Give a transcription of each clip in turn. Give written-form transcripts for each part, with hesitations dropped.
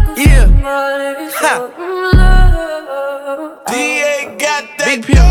Yeah. Ha. DA got that big pill.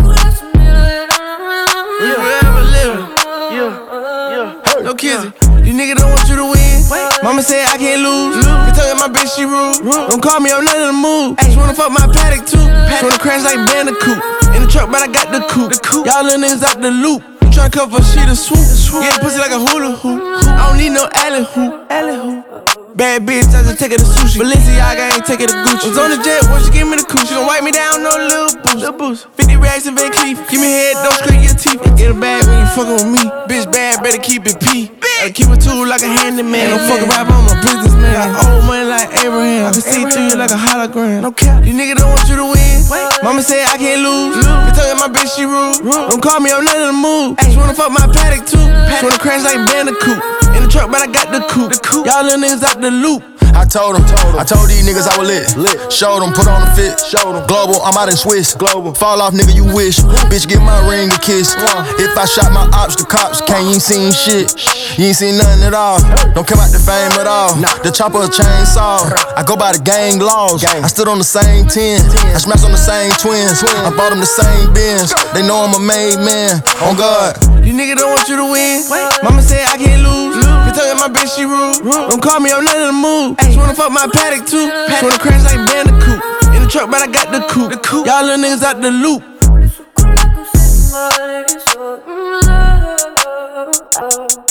You forever living. Yeah. No kissing. These niggas don't want you to win. Mama say I can't lose. Been talking my bitch, she rude. Don't call me on none of the move. She wanna fuck my paddock too. She wanna crash like Bandicoot. In the truck, but I got the coupe. Y'all little niggas out the loop. Tryna cover shit a swoop. Yeah, pussy like a hula hoop. I don't need no alley hoop. Bad bitch, I just take her to sushi. Balenciaga ain't take her to Gucci. Was on the jet, when she give me the coupe. She gon' wipe me down, no little boost. 50 racks in Van Cleef. Give me head, don't scrape your teeth. Get a bag when you fuckin' with me. Bitch bad, better keep it P. Gotta keep it tool like a handyman. Don't fuck rap, I'm a businessman. I owe money like Abraham. I can see through you like a hologram. No cap. These niggas don't want you to win. Mama say I can't lose. Been talking my bitch, she rude. Don't call me on none of the move. She wanna fuck my paddock too. She wanna crash like Bandicoot. In the truck, but I got the coupe. Y'all little niggas out the loop. I told these niggas I was lit. Showed them, put on the fit. Global, I'm out in Swiss. Fall off, nigga, you wish. Bitch, give my ring a kiss. If I shot my ops, the cops can't, you ain't seen shit. You ain't seen nothing at all. Don't come out the fame at all. The chopper a chainsaw. I go by the gang laws. I stood on the same 10. I smashed on the same twins. I bought them the same Benz. They know I'm a made man. On God. These niggas don't want you to win. Mama say I can't lose. Been talking my bitch, she rude. Don't call me on none of the move. She wanna fuck my paddock too. She wanna crash like Bandicoot. In the truck, but I got the coupe. Y'all little niggas out the loop.